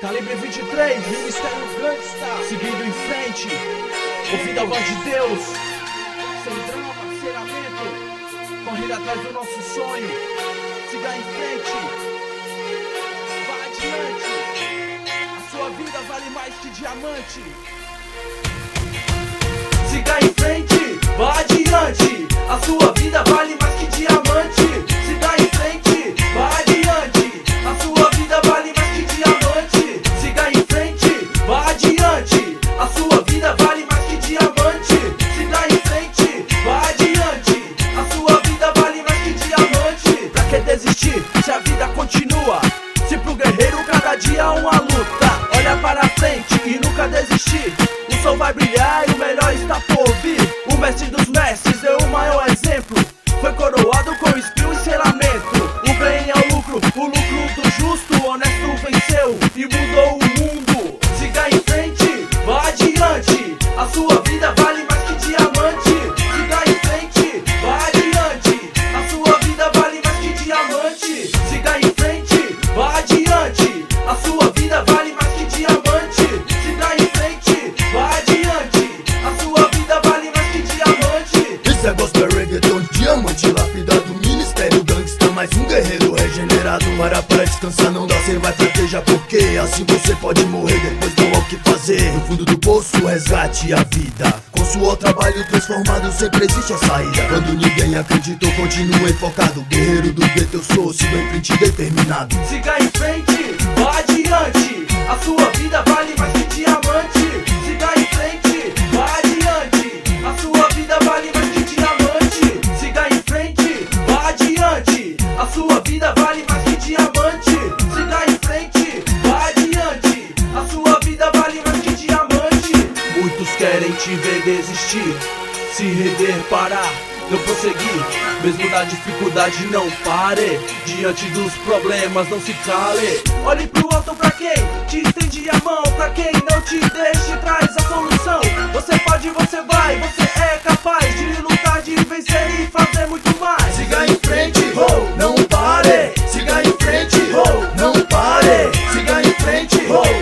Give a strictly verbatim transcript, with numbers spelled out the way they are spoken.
Calibre vinte e três, Ministério Gangsta, seguindo em frente, ouvindo a voz de Deus, sem drama, parceiramento, correndo atrás do nosso sonho, siga em frente, vá adiante, a sua vida vale mais que diamante. Siga em frente, vá adiante, a sua vida vale mais que diamante. Siga em frente, vá adiante, a sua vida vale mais que diamante. Siga em frente, vá adiante, a sua vida vale mais que diamante. Siga em frente, vá adiante, a sua vida vale mais que diamante. Pra que desistir se a vida continua? Se pro guerreiro cada dia é uma luta, olha para frente e nunca desistir. O sol vai brilhar e o melhor está por vir. O mestre dos mestres deu o maior exemplo, foi coroado com skill e selamento. O bem é o lucro, o lucro do justo, o honesto venceu e mudou o mundo. Siga em frente, vá adiante, a sua vida vale mais que diamante. Siga em frente, vá adiante, a sua vida vale mais que diamante. Siga em frente, vá adiante, a sua vida vale mais que diamante. Siga em frente, vá adiante, a sua vida vale mais que diamante. Isso é gospel reggaeton, diamante lapidado, Ministério Gangsta, mais um guerreiro regenerado. Para para descansar não dá, cê vai fraquejar, porque assim você pode morrer, depois não há o que fazer. No fundo do poço, resgate a vida, com suor, trabalho transformado, sempre existe a saída. Quando ninguém acreditou, continue focado, guerreiro do gueto eu sou, sigo em frente determinado. Siga em frente, vá adiante, a sua vida vale mais que diamante. Siga em frente, vá adiante, a sua vida vale mais que diamante. Siga em frente, vá adiante, a sua vida vale mais que diamante. Siga em frente, vá adiante, a sua vida vale mais que diamante. Muitos querem te ver desistir, se render, parar, não prosseguir, mesmo na dificuldade não pare. Diante dos problemas não se cale. Olhe pro alto pra quem te estende a mão, pra quem não te deixe, traz a solução. Você pode, você vai, você é capaz de lutar, de vencer e fazer muito mais. Siga em frente, oh, não pare. Siga em frente, oh, não pare. Siga em frente, oh,